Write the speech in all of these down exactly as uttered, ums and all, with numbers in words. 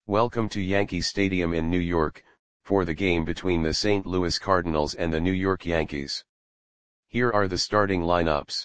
Welcome to Yankee Stadium in New York, for the game between the Saint Louis Cardinals and the New York Yankees. Here are the starting lineups.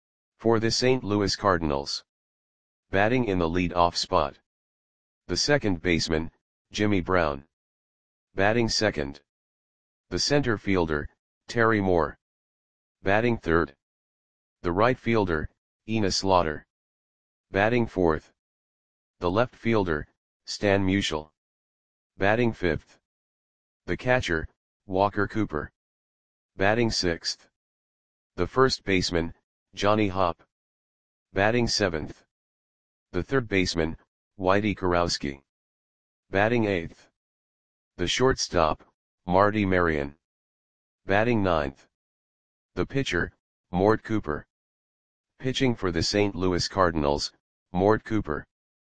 For the Saint Louis Cardinals. Batting in the lead-off spot. The second baseman, Jimmy Brown. Batting second. The center fielder, Terry Moore. Batting third. The right fielder, Enos Slaughter. Batting fourth. The left fielder, Stan Musial. Batting fifth. The catcher, Walker Cooper. Batting sixth. The first baseman, Johnny Hopp. Batting seventh. The third baseman, Whitey Kurowski. Batting eighth. The shortstop, Marty Marion. Batting ninth. The pitcher, Mort Cooper. Pitching for the Saint Louis Cardinals, Mort Cooper.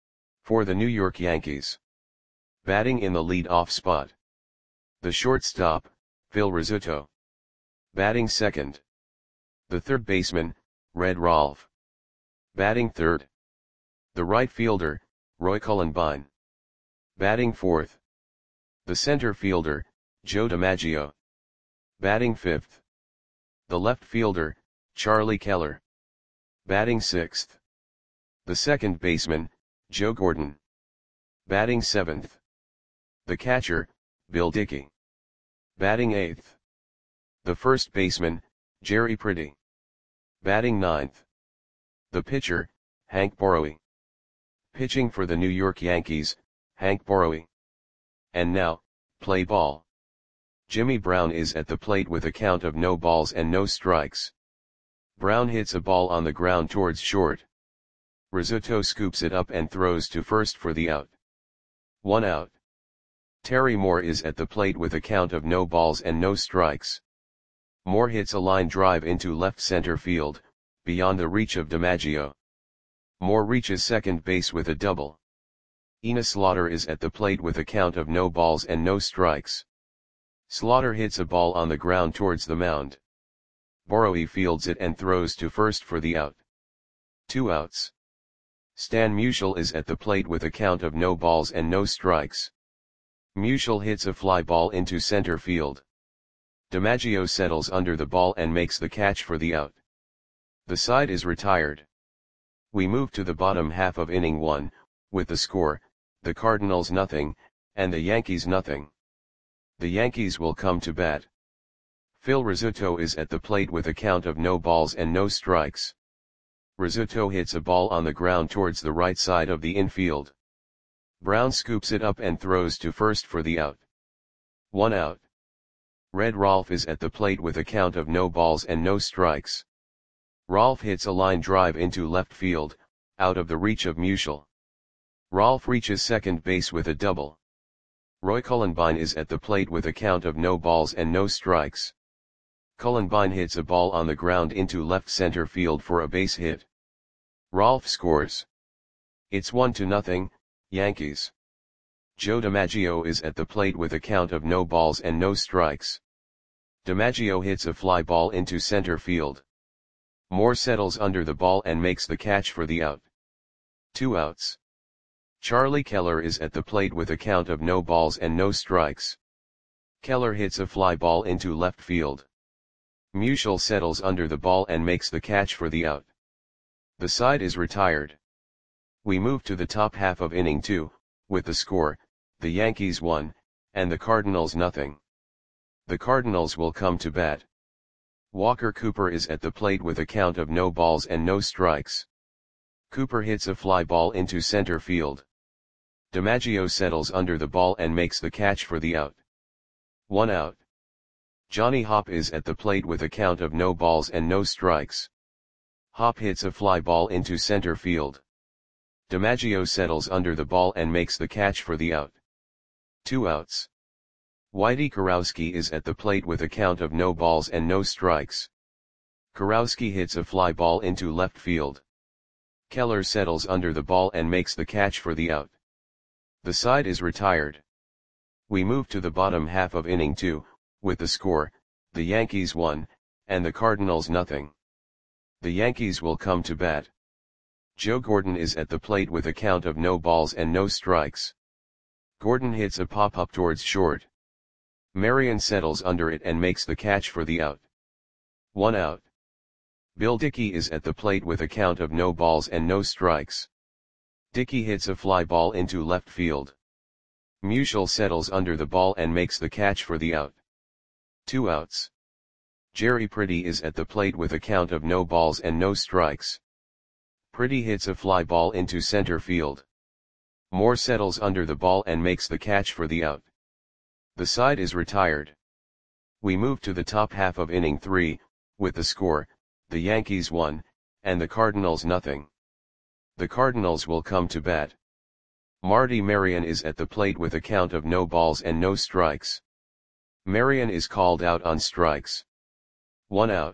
For the New York Yankees. Batting in the lead-off spot. The shortstop, Phil Rizzuto. Batting second. The third baseman, Red Rolfe. Batting third. The right fielder, Roy Cullenbine. Batting fourth. The center fielder, Joe DiMaggio. Batting fifth. The left fielder, Charlie Keller. Batting sixth. The second baseman, Joe Gordon. Batting seventh. The catcher, Bill Dickey. Batting eighth. The first baseman, Jerry Pretty. Batting ninth. The pitcher, Hank Borowy. Pitching for the New York Yankees, Hank Borowy. And now, play ball. Jimmy Brown is at the plate with a count of no balls and no strikes. Brown hits a ball on the ground towards short. Rizzuto scoops it up and throws to first for the out. One out. Terry Moore is at the plate with a count of no balls and no strikes. Moore hits a line drive into left center field, beyond the reach of DiMaggio. Moore reaches second base with a double. Enos Slaughter is at the plate with a count of no balls and no strikes. Slaughter hits a ball on the ground towards the mound. Borowy fields it and throws to first for the out. Two outs. Stan Musial is at the plate with a count of no balls and no strikes. Musial hits a fly ball into center field. DiMaggio settles under the ball and makes the catch for the out. The side is retired. We move to the bottom half of inning one, with the score, the Cardinals nothing, and the Yankees nothing. The Yankees will come to bat. Phil Rizzuto is at the plate with a count of no balls and no strikes. Rizzuto hits a ball on the ground towards the right side of the infield. Brown scoops it up and throws to first for the out. One out. Red Rolfe is at the plate with a count of no balls and no strikes. Rolfe hits a line drive into left field, out of the reach of Musial. Rolfe reaches second base with a double. Roy Cullenbine is at the plate with a count of no balls and no strikes. Cullenbine hits a ball on the ground into left center field for a base hit. Rolfe scores. It's one to nothing, Yankees. Joe DiMaggio is at the plate with a count of no balls and no strikes. DiMaggio hits a fly ball into center field. Moore settles under the ball and makes the catch for the out. Two outs. Charlie Keller is at the plate with a count of no balls and no strikes. Keller hits a fly ball into left field. Musial settles under the ball and makes the catch for the out. The side is retired. We move to the top half of inning two, with the score, the Yankees one, and the Cardinals nothing. The Cardinals will come to bat. Walker Cooper is at the plate with a count of no balls and no strikes. Cooper hits a fly ball into center field. DiMaggio settles under the ball and makes the catch for the out. One out. Johnny Hopp is at the plate with a count of no balls and no strikes. Hopp hits a fly ball into center field. DiMaggio settles under the ball and makes the catch for the out. Two outs. Whitey Kurowski is at the plate with a count of no balls and no strikes. Kurowski hits a fly ball into left field. Keller settles under the ball and makes the catch for the out. The side is retired. We move to the bottom half of inning two, with the score, the Yankees one, and the Cardinals nothing. The Yankees will come to bat. Joe Gordon is at the plate with a count of no balls and no strikes. Gordon hits a pop-up towards short. Marion settles under it and makes the catch for the out. One out. Bill Dickey is at the plate with a count of no balls and no strikes. Dickey hits a fly ball into left field. Musial settles under the ball and makes the catch for the out. Two outs. Jerry Pretty is at the plate with a count of no balls and no strikes. Pretty hits a fly ball into center field. Moore settles under the ball and makes the catch for the out. The side is retired. We move to the top half of inning three, with the score, the Yankees one, and the Cardinals nothing. The Cardinals will come to bat. Marty Marion is at the plate with a count of no balls and no strikes. Marion is called out on strikes. One out.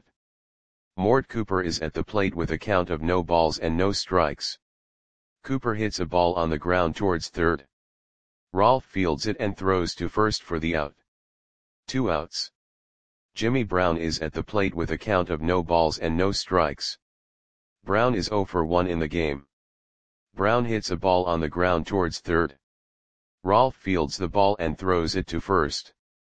Mort Cooper is at the plate with a count of no balls and no strikes. Cooper hits a ball on the ground towards third. Rolfe fields it and throws to first for the out. Two outs. Jimmy Brown is at the plate with a count of no balls and no strikes. Brown is oh for one in the game. Brown hits a ball on the ground towards third. Rolfe fields the ball and throws it to first.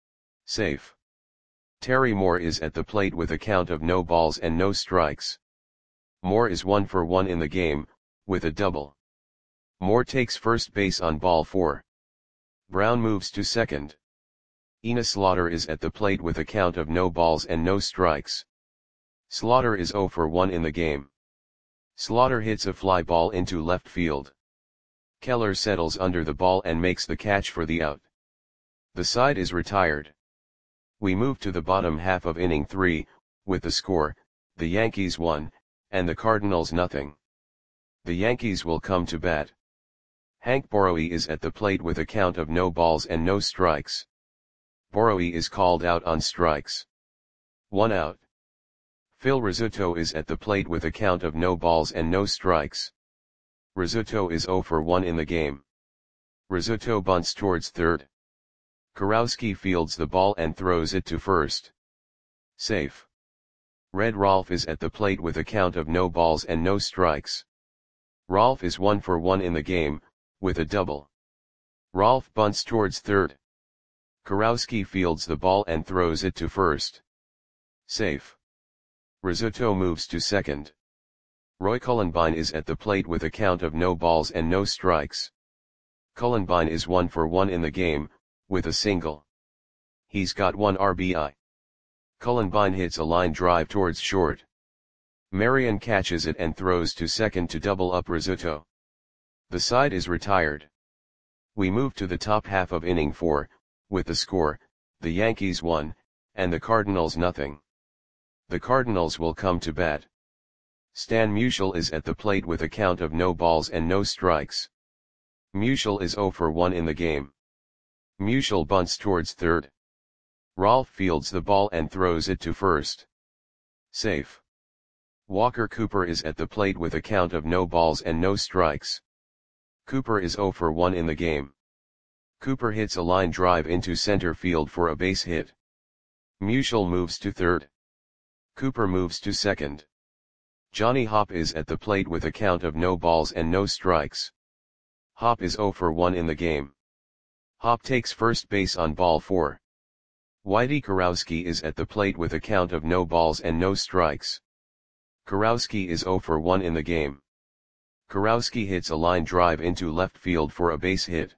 Safe. Terry Moore is at the plate with a count of no balls and no strikes. Moore is one for one in the game, with a double. Moore takes first base on ball four. Brown moves to second. Ina Slaughter is at the plate with a count of no balls and no strikes. Slaughter is oh for one in the game. Slaughter hits a fly ball into left field. Keller settles under the ball and makes the catch for the out. The side is retired. We move to the bottom half of inning three, with the score, the Yankees one, and the Cardinals nothing. The Yankees will come to bat. Hank Borowy is at the plate with a count of no balls and no strikes. Borowy is called out on strikes. One out. Phil Rizzuto is at the plate with a count of no balls and no strikes. Rizzuto is oh for one in the game. Rizzuto bunts towards third. Kurowski fields the ball and throws it to first. Safe. Red Rolfe is at the plate with a count of no balls and no strikes. Rolfe is one for one in the game, with a double. Rolfe bunts towards third. Kurowski fields the ball and throws it to first. Safe. Rizzuto moves to second. Roy Cullenbine is at the plate with a count of no balls and no strikes. Cullenbine is one for one in the game, with a single. He's got one R B I. Cullenbine hits a line drive towards short. Marion catches it and throws to second to double up Rizzuto. The side is retired. We move to the top half of inning four, with the score, the Yankees one, and the Cardinals nothing. The Cardinals will come to bat. Stan Musial is at the plate with a count of no balls and no strikes. Musial is oh for one in the game. Musial bunts towards third. Rolfe fields the ball and throws it to first. Safe. Walker Cooper is at the plate with a count of no balls and no strikes. Cooper is oh for one in the game. Cooper hits a line drive into center field for a base hit. Musial moves to third. Cooper moves to second. Johnny Hopp is at the plate with a count of no balls and no strikes. Hopp is oh for one in the game. Hopp takes first base on ball four. Whitey Kurowski is at the plate with a count of no balls and no strikes. Kurowski is oh for one in the game. Kurowski hits a line drive into left field for a base hit.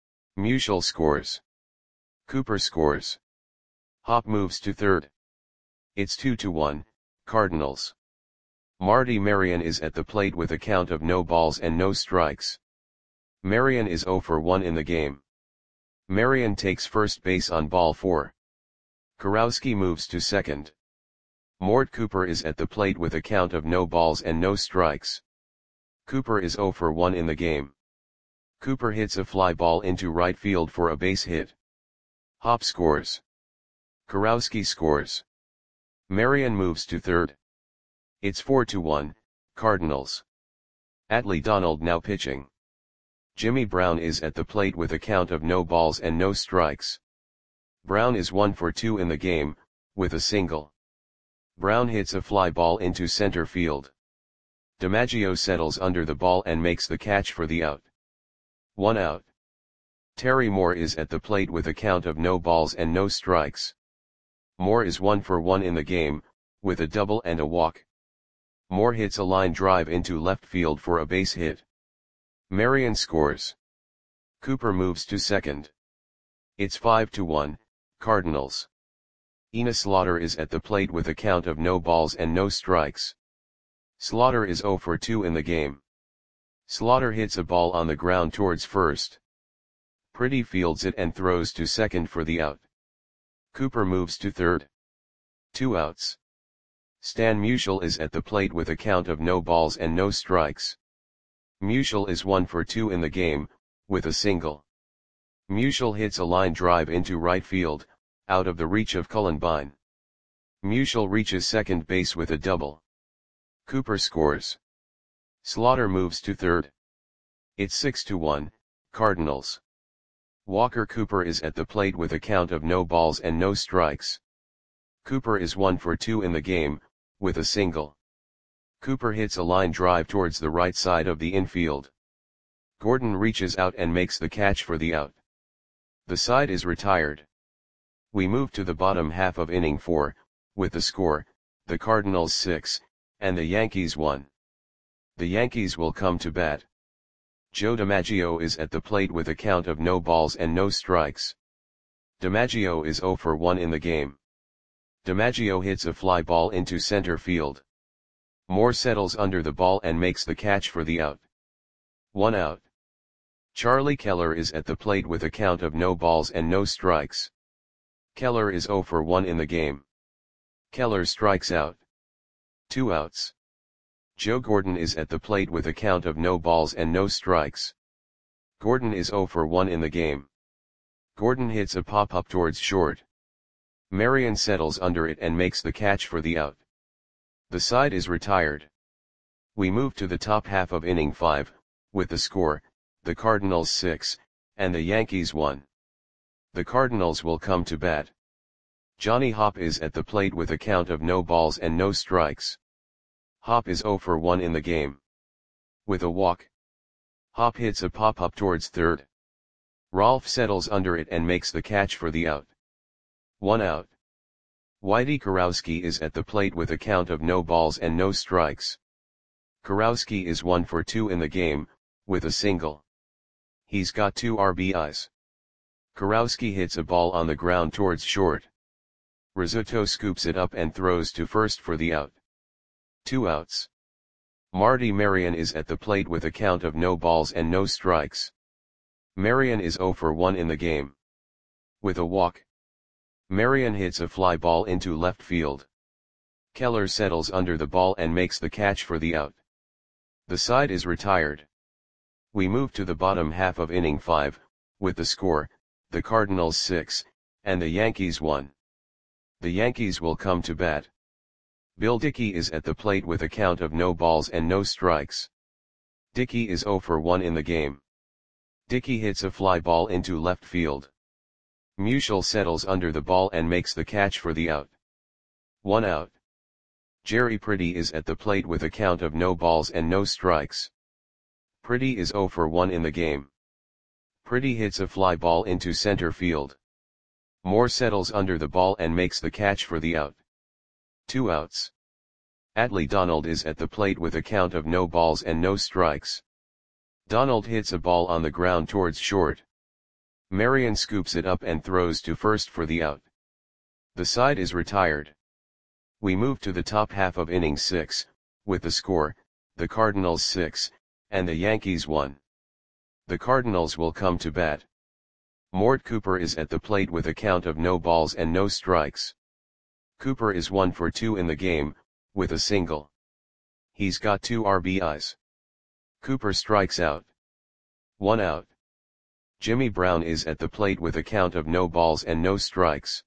Musial scores. Cooper scores. Hopp moves to third. It's two to one, Cardinals. Marty Marion is at the plate with a count of no balls and no strikes. Marion is oh for one in the game. Marion takes first base on ball four. Kurowski moves to second. Mort Cooper is at the plate with a count of no balls and no strikes. Cooper is oh for one in the game. Cooper hits a fly ball into right field for a base hit. Hopp scores. Kurowski scores. Marion moves to third. It's four to one, Cardinals. Atlee Donald now pitching. Jimmy Brown is at the plate with a count of no balls and no strikes. Brown is one for two in the game, with a single. Brown hits a fly ball into center field. DiMaggio settles under the ball and makes the catch for the out. One out. Terry Moore is at the plate with a count of no balls and no strikes. Moore is one for one in the game, with a double and a walk. Moore hits a line drive into left field for a base hit. Marion scores. Cooper moves to second. It's five to one, Cardinals. Enos Slaughter is at the plate with a count of no balls and no strikes. Slaughter is zero for two in the game. Slaughter hits a ball on the ground towards first. Pretty fields it and throws to second for the out. Cooper moves to third. Two outs. Stan Musial is at the plate with a count of no balls and no strikes. Musial is one for two in the game, with a single. Musial hits a line drive into right field, out of the reach of Cullen Bine. Musial reaches second base with a double. Cooper scores. Slaughter moves to third. It's six to one, Cardinals. Walker Cooper is at the plate with a count of no balls and no strikes. Cooper is one for two in the game, with a single. Cooper hits a line drive towards the right side of the infield. Gordon reaches out and makes the catch for the out. The side is retired. We move to the bottom half of inning four, with the score, the Cardinals six, and the Yankees one. The Yankees will come to bat. Joe DiMaggio is at the plate with a count of no balls and no strikes. DiMaggio is zero for one in the game. DiMaggio hits a fly ball into center field. Moore settles under the ball and makes the catch for the out. One out. Charlie Keller is at the plate with a count of no balls and no strikes. Keller is zero for one in the game. Keller strikes out. Two outs. Joe Gordon is at the plate with a count of no balls and no strikes. Gordon is zero for one in the game. Gordon hits a pop-up towards short. Marion settles under it and makes the catch for the out. The side is retired. We move to the top half of inning five, with the score, the Cardinals six, and the Yankees one. The Cardinals will come to bat. Johnny Hopp is at the plate with a count of no balls and no strikes. Hopp is zero for one in the game. With a walk. Hopp hits a pop-up towards third. Rolfe settles under it and makes the catch for the out. One out. Whitey Kurowski is at the plate with a count of no balls and no strikes. Kurowski is one for two in the game, with a single. He's got two R B Is. Kurowski hits a ball on the ground towards short. Rizzuto scoops it up and throws to first for the out. Two outs. Marty Marion is at the plate with a count of no balls and no strikes. Marion is zero for one in the game. With a walk. Marion hits a fly ball into left field. Keller settles under the ball and makes the catch for the out. The side is retired. We move to the bottom half of inning five, with the score, the Cardinals six, and the Yankees one. The Yankees will come to bat. Bill Dickey is at the plate with a count of no balls and no strikes. Dickey is zero for one in the game. Dickey hits a fly ball into left field. Musial settles under the ball and makes the catch for the out. One out. Jerry Pretty is at the plate with a count of no balls and no strikes. Pretty is zero for one in the game. Pretty hits a fly ball into center field. Moore settles under the ball and makes the catch for the out. Two outs. Adley Donald is at the plate with a count of no balls and no strikes. Donald hits a ball on the ground towards short. Marion scoops it up and throws to first for the out. The side is retired. We move to the top half of inning six, with the score, the Cardinals six, and the Yankees one. The Cardinals will come to bat. Mort Cooper is at the plate with a count of no balls and no strikes. Cooper is one for two in the game, with a single. He's got two R B Is. Cooper strikes out. One out. Jimmy Brown is at the plate with a count of no balls and no strikes.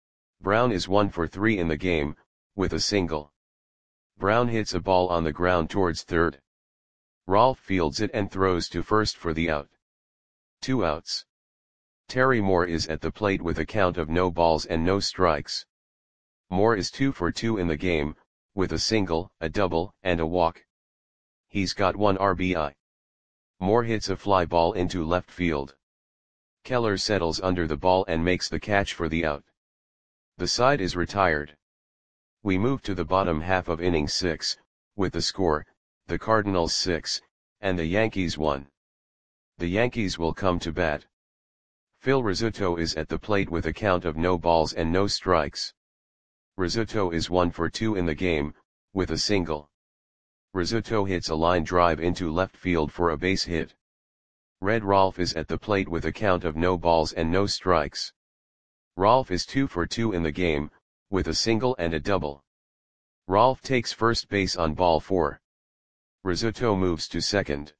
Brown is one for three in the game, with a single. Brown hits a ball on the ground towards third. Rolfe fields it and throws to first for the out. Two outs. Terry Moore is at the plate with a count of no balls and no strikes. Moore is two for two in the game, with a single, a double, and a walk. He's got one R B I. Moore hits a fly ball into left field. Keller settles under the ball and makes the catch for the out. The side is retired. We move to the bottom half of inning six, with the score, the Cardinals six, and the Yankees one. The Yankees will come to bat. Phil Rizzuto is at the plate with a count of no balls and no strikes. Rizzuto is one for two in the game, with a single. Rizzuto hits a line drive into left field for a base hit. Red Rolf is at the plate with a count of no balls and no strikes. Rolf is two for two in the game, with a single and a double. Rolf takes first base on ball four. Rizzuto moves to second.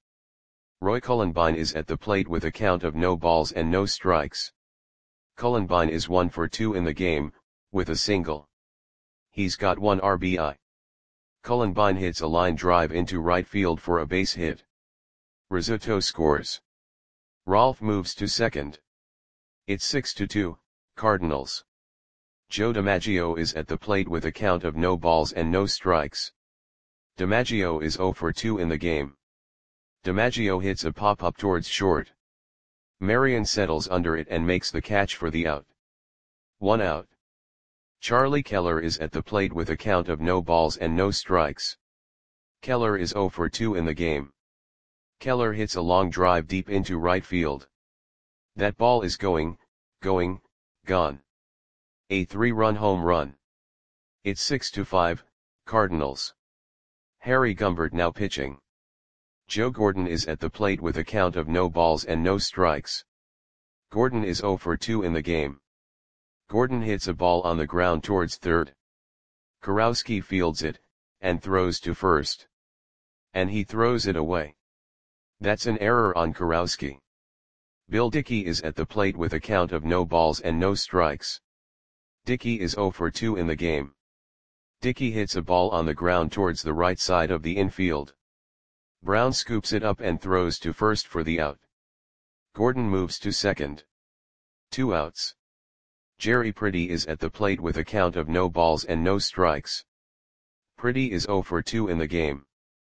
Roy Cullenbine is at the plate with a count of no balls and no strikes. Cullenbine is one for two in the game, with a single. He's got one R B I. Cullenbine hits a line drive into right field for a base hit. Rizzuto scores. Rolf moves to second. It's six to two, Cardinals. Joe DiMaggio is at the plate with a count of no balls and no strikes. DiMaggio is zero for two in the game. DiMaggio hits a pop-up towards short. Marion settles under it and makes the catch for the out. One out. Charlie Keller is at the plate with a count of no balls and no strikes. Keller is zero for two in the game. Keller hits a long drive deep into right field. That ball is going, going, gone. A three-run home run. It's six to five, Cardinals. Harry Gumbert now pitching. Joe Gordon is at the plate with a count of no balls and no strikes. Gordon is zero for two in the game. Gordon hits a ball on the ground towards third. Kurowski fields it, and throws to first. And he throws it away. That's an error on Kurowski. Bill Dickey is at the plate with a count of no balls and no strikes. Dickey is zero for two in the game. Dickey hits a ball on the ground towards the right side of the infield. Brown scoops it up and throws to first for the out. Gordon moves to second. Two outs. Jerry Pretty is at the plate with a count of no balls and no strikes. Pretty is zero for two in the game.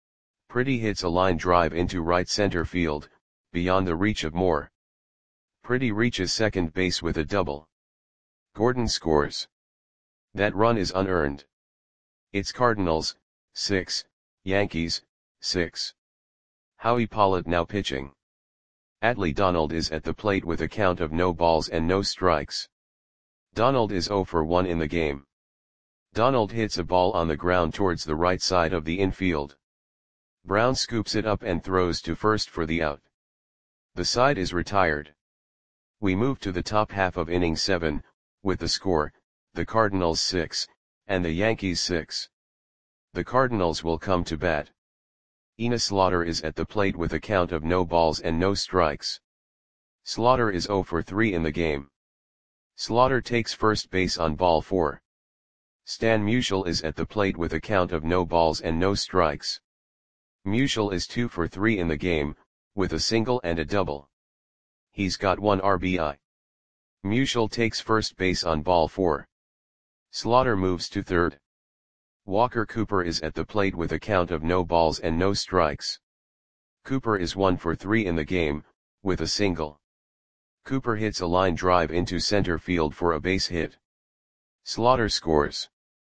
Pretty hits a line drive into right center field, beyond the reach of Moore. Pretty reaches second base with a double. Gordon scores. That run is unearned. It's Cardinals, six, Yankees, six. Howie Pollitt now pitching. Atlee Donald is at the plate with a count of no balls and no strikes. Donald is zero for one in the game. Donald hits a ball on the ground towards the right side of the infield. Brown scoops it up and throws to first for the out. The side is retired. We move to the top half of inning seven, with the score, the Cardinals six, and the Yankees six. The Cardinals will come to bat. Enos Slaughter is at the plate with a count of no balls and no strikes. Slaughter is zero for three in the game. Slaughter takes first base on ball four. Stan Musial is at the plate with a count of no balls and no strikes. Musial is two for three in the game, with a single and a double. He's got one R B I. Musial takes first base on ball four. Slaughter moves to third. Walker Cooper is at the plate with a count of no balls and no strikes. Cooper is one for three in the game, with a single. Cooper hits a line drive into center field for a base hit. Slaughter scores.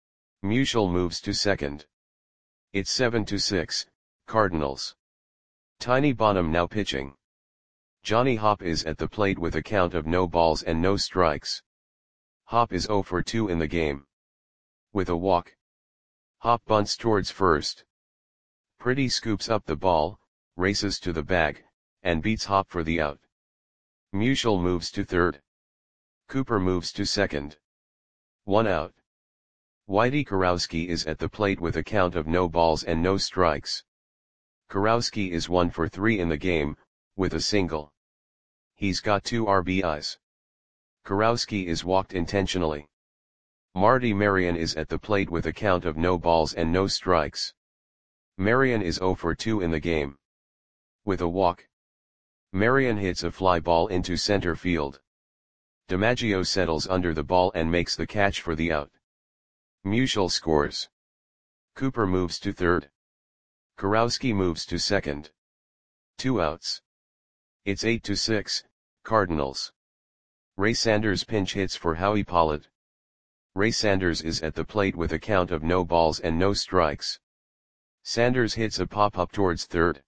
Musial moves to second. It's seven to six, Cardinals. Tiny Bonham now pitching. Johnny Hopp is at the plate with a count of no balls and no strikes. Hopp is zero for two in the game. With a walk. Hopp bunts towards first. Pretty scoops up the ball, races to the bag, and beats Hopp for the out. Musial moves to third. Cooper moves to second. One out. Whitey Kurowski is at the plate with a count of no balls and no strikes. Kurowski is one for three in the game, with a single. He's got two R B Is. Kurowski is walked intentionally. Marty Marion is at the plate with a count of no balls and no strikes. Marion is zero for two in the game. With a walk. Marion hits a fly ball into center field. DiMaggio settles under the ball and makes the catch for the out. Musial scores. Cooper moves to third. Kurowski moves to second. Two outs. It's eight to six, Cardinals. Ray Sanders pinch hits for Howie Pollitt. Ray Sanders is at the plate with a count of no balls and no strikes. Sanders hits a pop-up towards third.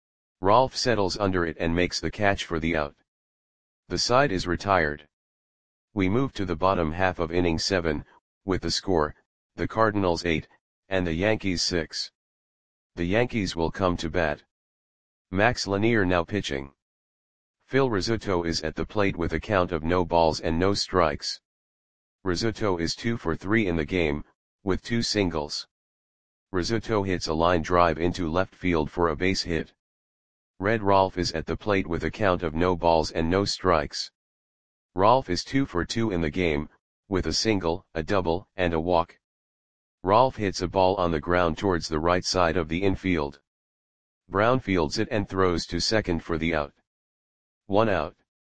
Rolfe settles under it and makes the catch for the out. The side is retired. We move to the bottom half of inning seven, with the score, the Cardinals eight, and the Yankees six. The Yankees will come to bat. Max Lanier now pitching. Phil Rizzuto is at the plate with a count of no balls and no strikes. Rizzuto is two for three in the game, with two singles. Rizzuto hits a line drive into left field for a base hit. Red Rolfe is at the plate with a count of no balls and no strikes. Rolfe is two for two in the game, with a single, a double, and a walk. Rolfe hits a ball on the ground towards the right side of the infield. Brown fields it and throws to second for the out. One out.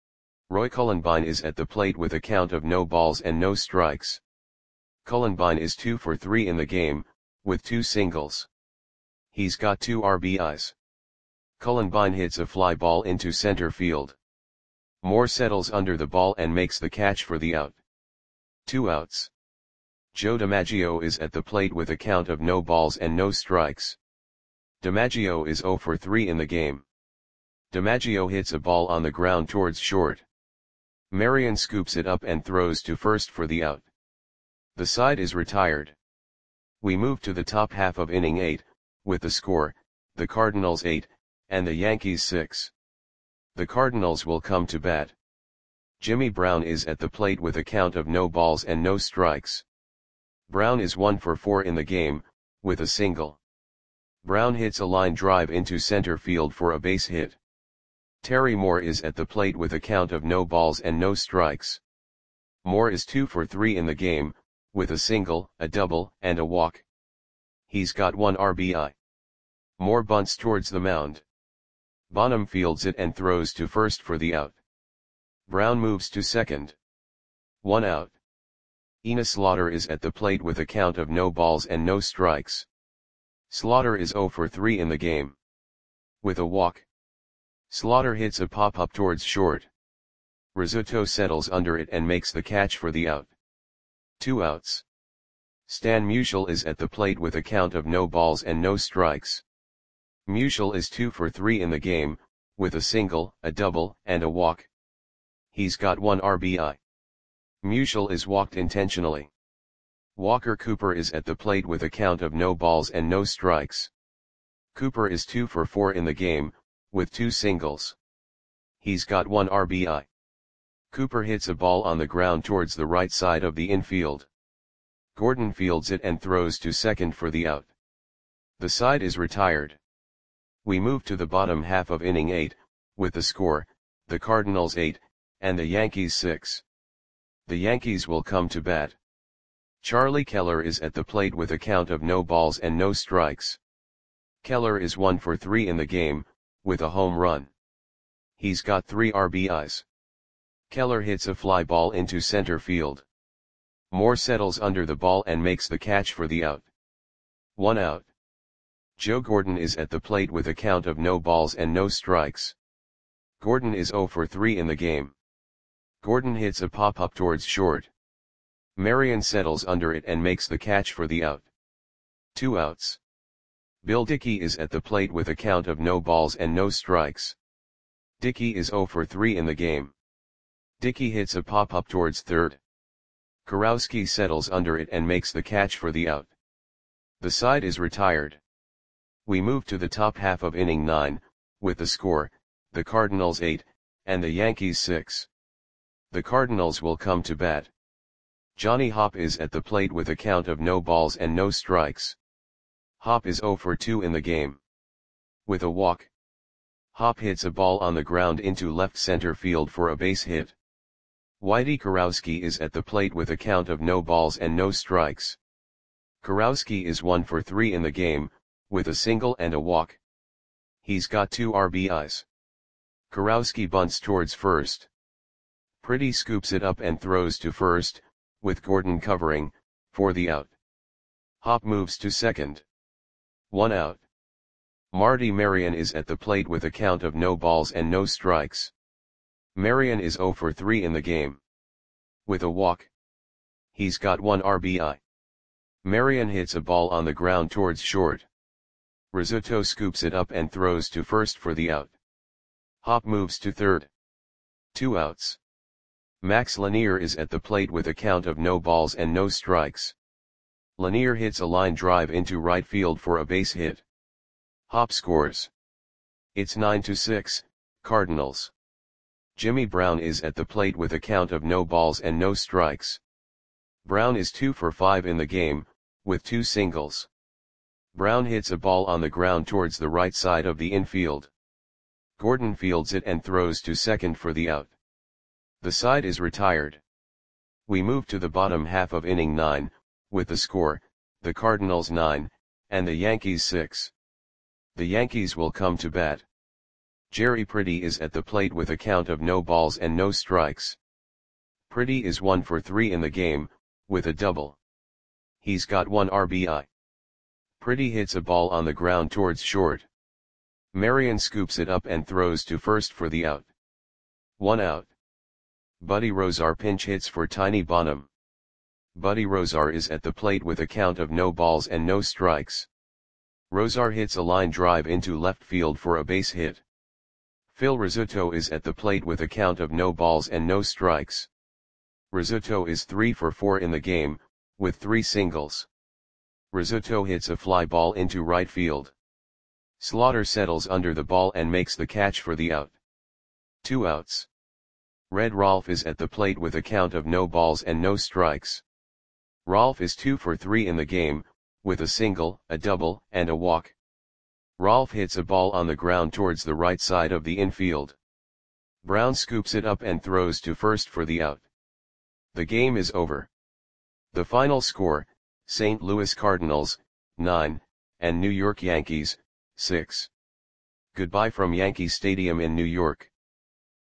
Roy Cullenbine is at the plate with a count of no balls and no strikes. Cullenbine is two for three in the game, with two singles. He's got two R B Is. Cullenbine hits a fly ball into center field. Moore settles under the ball and makes the catch for the out. Two outs. Joe DiMaggio is at the plate with a count of no balls and no strikes. DiMaggio is zero for three in the game. DiMaggio hits a ball on the ground towards short. Marion scoops it up and throws to first for the out. The side is retired. We move to the top half of inning eight, with the score, the Cardinals eight, and the Yankees six. The Cardinals will come to bat. Jimmy Brown is at the plate with a count of no balls and no strikes. Brown is one for four in the game, with a single. Brown hits a line drive into center field for a base hit. Terry Moore is at the plate with a count of no balls and no strikes. Moore is two for three in the game, with a single, a double, and a walk. He's got one R B I. Moore bunts towards the mound. Bonham fields it and throws to first for the out. Brown moves to second. One out. Enos Slaughter is at the plate with a count of no balls and no strikes. Slaughter is zero for three in the game. With a walk. Slaughter hits a pop-up towards short. Rizzuto settles under it and makes the catch for the out. Two outs. Stan Musial is at the plate with a count of no balls and no strikes. Musial is two for three in the game, with a single, a double, and a walk. He's got one R B I. Musial is walked intentionally. Walker Cooper is at the plate with a count of no balls and no strikes. Cooper is two for four in the game, with two singles. He's got one R B I. Cooper hits a ball on the ground towards the right side of the infield. Gordon fields it and throws to second for the out. The side is retired. We move to the bottom half of inning eight, with the score, the Cardinals eight, and the Yankees six. The Yankees will come to bat. Charlie Keller is at the plate with a count of no balls and no strikes. Keller is one for three in the game, with a home run. He's got three R B Is. Keller hits a fly ball into center field. Moore settles under the ball and makes the catch for the out. One out. Joe Gordon is at the plate with a count of no balls and no strikes. Gordon is zero for three in the game. Gordon hits a pop-up towards short. Marion settles under it and makes the catch for the out. Two outs. Bill Dickey is at the plate with a count of no balls and no strikes. Dickey is zero for three in the game. Dickey hits a pop-up towards third. Kurowski settles under it and makes the catch for the out. The side is retired. We move to the top half of inning nine, with the score, the Cardinals eight, and the Yankees six. The Cardinals will come to bat. Johnny Hopp is at the plate with a count of no balls and no strikes. Hopp is zero for two in the game. With a walk. Hopp hits a ball on the ground into left center field for a base hit. Whitey Kurowski is at the plate with a count of no balls and no strikes. Kurowski is one for three in the game, with a single and a walk. He's got two R B Is. Kurowski bunts towards first. Pretty scoops it up and throws to first, with Gordon covering, for the out. Hopp moves to second. One out. Marty Marion is at the plate with a count of no balls and no strikes. Marion is zero for three in the game. With a walk. He's got one R B I. Marion hits a ball on the ground towards short. Rizzuto scoops it up and throws to first for the out. Hop moves to third. Two outs. Max Lanier is at the plate with a count of no balls and no strikes. Lanier hits a line drive into right field for a base hit. Hop scores. It's nine to six, Cardinals. Jimmy Brown is at the plate with a count of no balls and no strikes. Brown is two for five in the game, with two singles. Brown hits a ball on the ground towards the right side of the infield. Gordon fields it and throws to second for the out. The side is retired. We move to the bottom half of inning nine, with the score, the Cardinals nine, and the Yankees six. The Yankees will come to bat. Jerry Pretty is at the plate with a count of no balls and no strikes. Pretty is one for three in the game, with a double. He's got one R B I. Pretty hits a ball on the ground towards short. Marion scoops it up and throws to first for the out. One out. Buddy Rozar pinch hits for Tiny Bonham. Buddy Rozar is at the plate with a count of no balls and no strikes. Rozar hits a line drive into left field for a base hit. Phil Rizzuto is at the plate with a count of no balls and no strikes. Rizzuto is three for four in the game, with three singles. Rizzuto hits a fly ball into right field. Slaughter settles under the ball and makes the catch for the out. Two outs. Red Rolfe is at the plate with a count of no balls and no strikes. Rolfe is two for three in the game, with a single, a double, and a walk. Rolfe hits a ball on the ground towards the right side of the infield. Brown scoops it up and throws to first for the out. The game is over. The final score, Saint Louis Cardinals, nine, and New York Yankees, six. Goodbye from Yankee Stadium in New York.